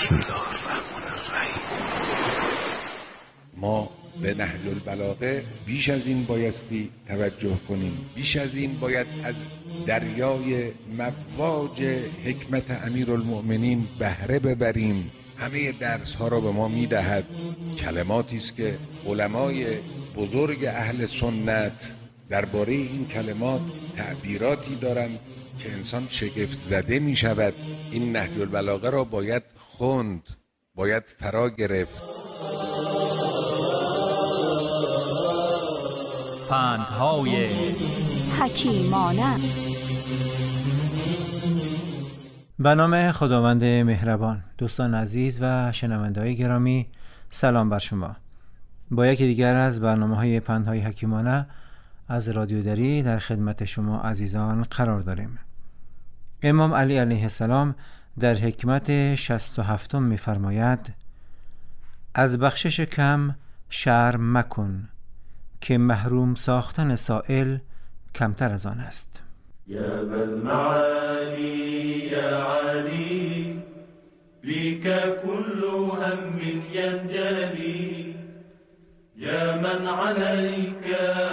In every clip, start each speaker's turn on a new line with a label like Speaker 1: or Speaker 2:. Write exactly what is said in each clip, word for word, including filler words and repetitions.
Speaker 1: بسم الله الرحمن الرحیم.
Speaker 2: ما به نهج البلاغه بیش از این بایستی توجه کنیم، بیش از این باید از دریای مواج حکمت امیرالمؤمنین بهره ببریم. همه درس ها را به ما میدهد، کلماتی است که علمای بزرگ اهل سنت درباره این کلمات تعبیراتی دارند که انسان شگفت زده می شود. این نهج البلاغه را باید خوند، باید فرا گرفت.
Speaker 3: پندهای
Speaker 4: حکیمانه.
Speaker 5: به نام خداوند مهربان. دوستان عزیز و شنونده‌های گرامی، سلام بر شما. با یکی دیگر از برنامه‌های پندهای حکیمانه از رادیو دری در خدمت شما عزیزان قرار داریم. امام علی علیه السلام در حکمت شصت و هفتم می‌فرماید: از بخشش کم شرم مکن که محروم ساختن سائل کمتر از آن است.
Speaker 6: یا بالمعالی یا علی بیک کل هم ینجلی یا من علیک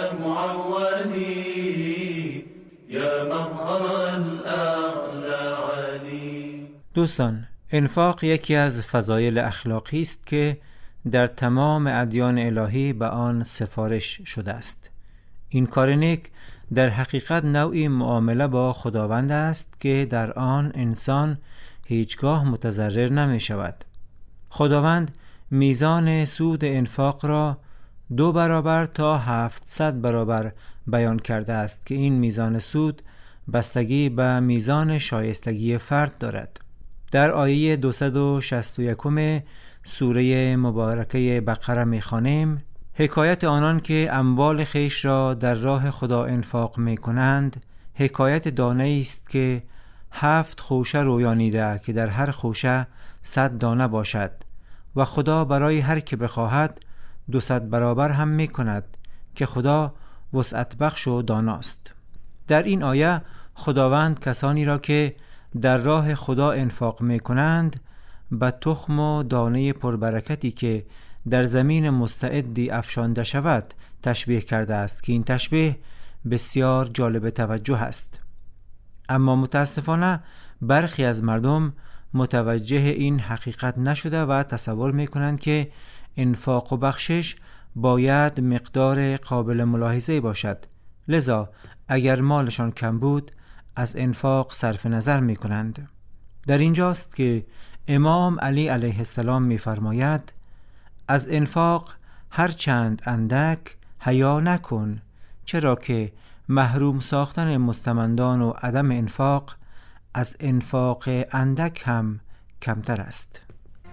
Speaker 6: معولی یا مظهر الاعلی علی. دوستان، انفاق یکی از فضایل اخلاقی است که در تمام ادیان الهی به آن سفارش شده است. این کار نیک در حقیقت نوعی معامله با خداوند است که در آن انسان هیچگاه متضرر نمی شود. خداوند میزان سود انفاق را دو برابر تا هفتصد برابر بیان کرده است که این میزان سود بستگی به میزان شایستگی فرد دارد. در آیه دویست و شصت و یک سوره مبارکه بقره می‌خوانیم: حکایت آنان که اموال خویش را در راه خدا انفاق می‌کنند حکایت دانه است که هفت خوشه رویانیده که در هر خوشه صد دانه باشد و خدا برای هر که بخواهد دوصد برابر هم می‌کند که خدا وسعت بخش و داناست. در این آیه خداوند کسانی را که در راه خدا انفاق می‌کنند به تخم و دانه پربرکتی که در زمین مستعدی افشانده شود تشبیه کرده است که این تشبیه بسیار جالب توجه است. اما متاسفانه برخی از مردم متوجه این حقیقت نشده و تصور می‌کنند که انفاق و بخشش باید مقدار قابل ملاحظه‌ای باشد، لذا اگر مالشان کم بود از انفاق صرف نظر می‌کنند. در اینجاست که امام علی علیه السلام می‌فرماید: از انفاق هر چند اندک حیا نکن، چرا که محروم ساختن مستمندان و عدم انفاق از انفاق اندک هم کمتر است.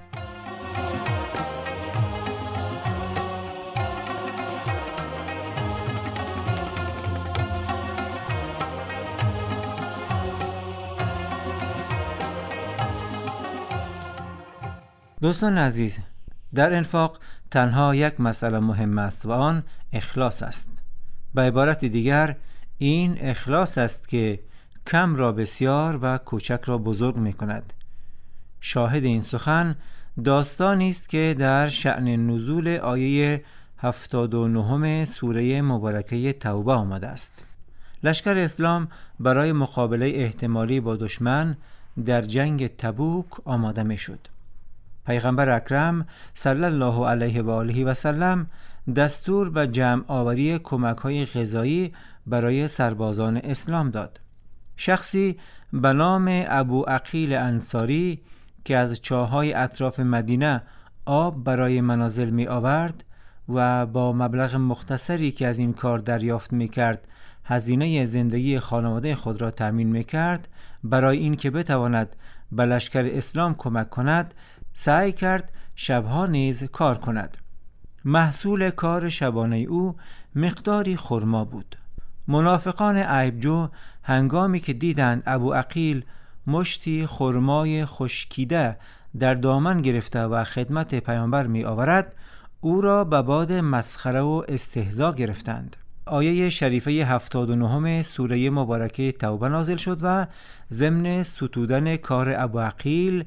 Speaker 6: دوستان عزیز، در انفاق تنها یک مسئله مهم است و آن اخلاص است. به عبارت دیگر این اخلاص است که کم را بسیار و کوچک را بزرگ می کند. شاهد این سخن داستانی است که در شأن نزول آیه هفتاد و نه سوره مبارکه توبه آمده است. لشکر اسلام برای مقابله احتمالی با دشمن در جنگ تبوک آماده می شد. پیغمبر اکرم صلی الله علیه و آله و سلم دستور به جمع آوری کمک‌های غذایی برای سربازان اسلام داد. شخصی به نام ابو عقیل انصاری که از چاه‌های اطراف مدینه آب برای منازل می آورد و با مبلغ مختصری که از این کار دریافت می کرد هزینه زندگی خانواده خود را تامین می کرد، برای این که بتواند به لشکر اسلام کمک کند سعی کرد شبها نیز کار کند. محصول کار شبانه او مقداری خرما بود. منافقان عیبجو هنگامی که دیدند ابو عقیل مشتی خرمای خشکیده در دامن گرفته و خدمت پیامبر می آورد، او را به باد مسخره و استهزا گرفتند. آیه شریفه هفتاد و نه سوره مبارکه توبه نازل شد و ضمن ستودن کار ابو عقیل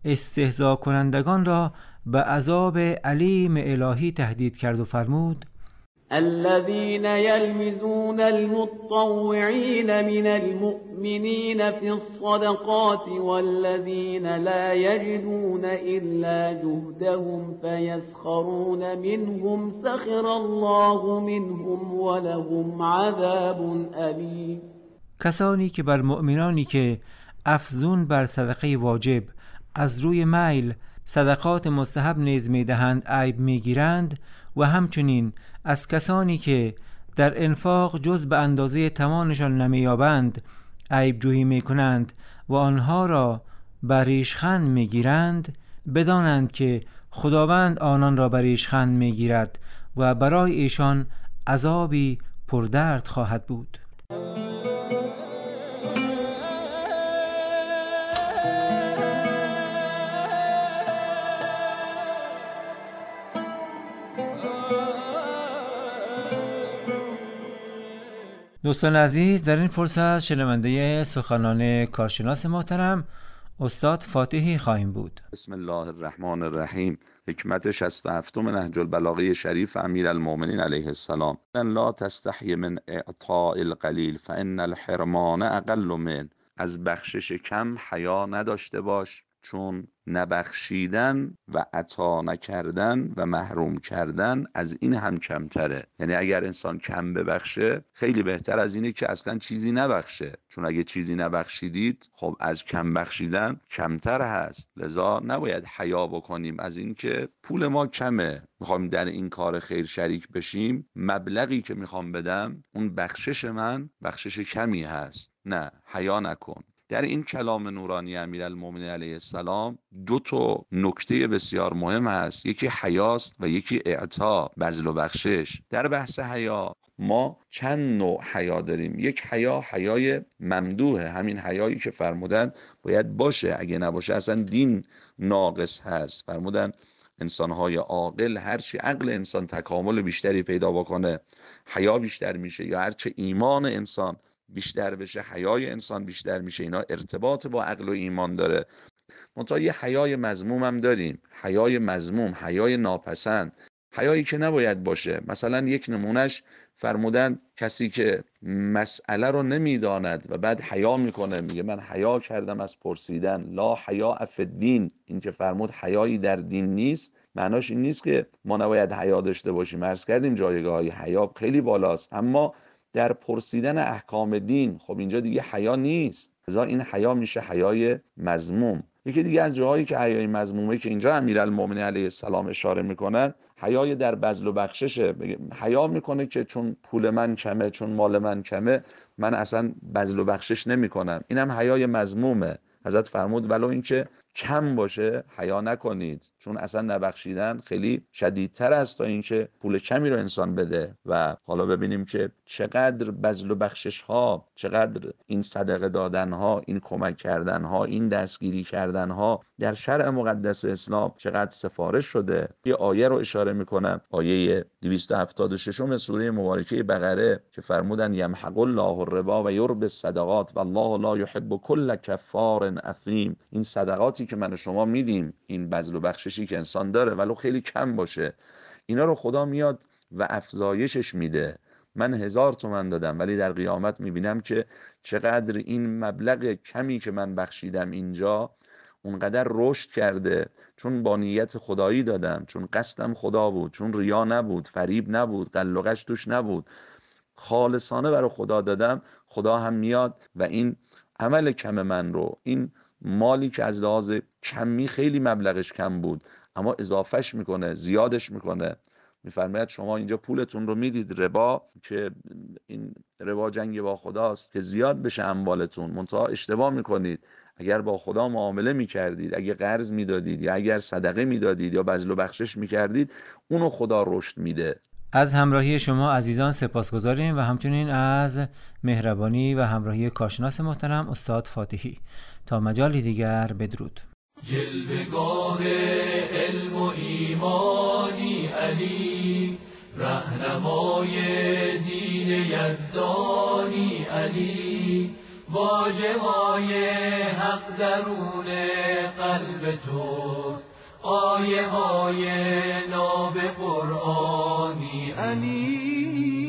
Speaker 5: استهزا کنندگان را به عذاب علیم الهی تهدید کرد و فرمود:
Speaker 3: الذين يلمزون المتطوعين من المؤمنين في الصدقات والذين لا يجدون إلا جهدهم فيسخرون منهم سخر الله منهم ولهم عذاب أليم.
Speaker 5: کسانی که بر مؤمنانی که افزون بر صدقه واجب از روی میل صدقات مستحب نیز میدهند عیب میگیرند و همچنین از کسانی که در انفاق جز به اندازه توانشان نمیابند عیب جویی میکنند و آنها را بر ریشخند میگیرند، بدانند که خداوند آنان را بر ریشخند میگیرد و برای ایشان عذابی پردرد خواهد بود. دوستان عزیز، در این فرصت شنونده سخنان کارشناس محترم استاد فاتحی خواهیم بود.
Speaker 1: بسم الله الرحمن الرحیم. حکمت شصت و هفتم نهج البلاغه شریف امیرالمؤمنین علیه السلام: ان لا تستحی من اعطاء القلیل فان الحرمان اقل من. از بخشش کم حیا نداشته باش، چون نبخشیدن و عطا نکردن و محروم کردن از این هم کمتره. یعنی اگر انسان کم ببخشه خیلی بهتر از اینه که اصلا چیزی نبخشه، چون اگه چیزی نبخشیدید خب از کم بخشیدن کمتر هست. لذا نباید حیا بکنیم از این که پول ما کمه، میخوام در این کار خیر شریک بشیم، مبلغی که میخوام بدم اون بخشش من بخشش کمی هست. نه، حیا نکن. در این کلام نورانی امیرالمؤمنین علیه السلام دو تا نکته بسیار مهم هست، یکی حیاست و یکی اعطا، بذل و بخشش. در بحث حیا ما چند نوع حیا داریم. یک حیا حیای ممدوحه، همین حیایی که فرمودن باید باشه، اگه نباشه اصلا دین ناقص هست. فرمودن انسان‌های عاقل، هرچی عقل انسان تکامل بیشتری پیدا بکنه حیا بیشتر میشه، یا هرچی ایمان انسان بیشتر بشه حیای انسان بیشتر میشه. اینا ارتباط با عقل و ایمان داره. منتها یه حیای مذموم هم داریم، حیای مذموم، حیای ناپسند، حیایی که نباید باشه. مثلا یک نمونش فرمودن کسی که مسئله رو نمیداند و بعد حیا میکنه، میگه من حیا کردم از پرسیدن، لا حیا فی الدین. این که فرمود حیایی در دین نیست، معناش این نیست که ما نباید حیا داشته باشیم. عرض کردیم جایگاه های حیا خیلی بالاست، اما در پرسیدن احکام دین خب اینجا دیگه حیا نیست، لذا این حیا میشه حیای مذموم. یکی دیگه از جاهایی که حیای مذمومه که اینجا امیرالمؤمنین علیه السلام اشاره میکنن، حیای در بذل و بخششه. حیا میکنه که چون پول من کمه، چون مال من کمه، من اصلا بذل و بخشش نمیکنم. اینم حیای مذمومه. حضرت فرمود ولو اینکه کم باشه حیا نکنید، چون اصلا نبخشیدن خیلی شدیدتر است تا اینکه پول کمی رو انسان بده. و حالا ببینیم که چقدر بذل و بخشش ها، چقدر این صدقه دادن ها، این کمک کردن ها، این دستگیری کردن ها در شرع مقدس اسلام چقدر سفارش شده. یه آیه رو اشاره میکنم، آیه دویست و هفتاد و شش سوره مبارکه بقره که فرمودن یمحق الله الربا و یربی الصدقات والله لا یحب کل کفار اثیم. این صدقاتی که من و شما میدیم، این بذل و بخششی که انسان داره ولو خیلی کم باشه، اینا رو خدا میاد و افزایشش میده. من هزار تومن دادم ولی در قیامت میبینم که چقدر این مبلغ کمی که من بخشیدم اینجا اونقدر رشد کرده، چون با نیت خدایی دادم، چون قصدم خدا بود، چون ریا نبود، فریب نبود، قلقش توش نبود، خالصانه برای خدا دادم. خدا هم میاد و این عمل کم من رو، این مالی که از لحاظ کمی خیلی مبلغش کم بود اما اضافهش میکنه، زیادش میکنه. میفرماید شما اینجا پولتون رو میدید ربا، که این ربا جنگ با خداست که زیاد بشه اموالتون، منتها اشتباه میکنید. اگر با خدا معامله میکردید، اگر قرض میدادید یا اگر صدقه میدادید یا بذل و بخشش میکردید، اونو خدا رشد میده.
Speaker 5: از همراهی شما عزیزان سپاسگزاریم و همچنین از مهربانی و همراهی کارشناس محترم استاد فاتحی. تا مجالی دیگر بدرود.
Speaker 6: جلوه‌گاه علم و ایمانی علی، رهنمای دین یزدانی علی،
Speaker 7: واژه های حق درون قلب توست، آیه های ناب قرآنی علی.